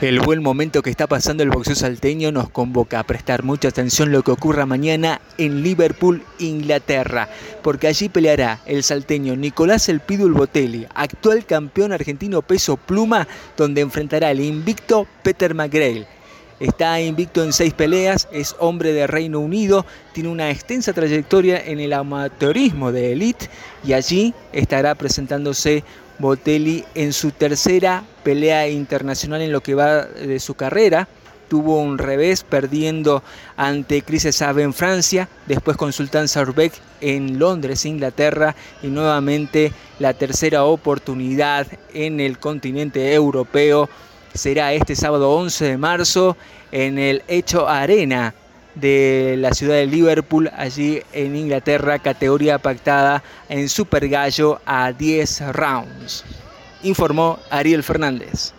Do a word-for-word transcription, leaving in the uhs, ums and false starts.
El buen momento que está pasando el boxeo salteño nos convoca a prestar mucha atención a lo que ocurra mañana en Liverpool, Inglaterra, porque allí peleará el salteño Nicolás El Pitbull Botelli, actual campeón argentino peso pluma, donde enfrentará al invicto Peter McGrail. Está invicto en seis peleas, es hombre de Reino Unido, tiene una extensa trayectoria en el amateurismo de élite y allí estará presentándose Botelli en su tercera pelea internacional en lo que va de su carrera. Tuvo un revés perdiendo ante Chris Sabe en Francia, después con Sultan Sarbek en Londres, Inglaterra, y nuevamente la tercera oportunidad en el continente europeo será este sábado once de marzo en el Hecho Arena de la ciudad de Liverpool, allí en Inglaterra, categoría pactada en Super Gallo a diez rounds. Informó Ariel Fernández.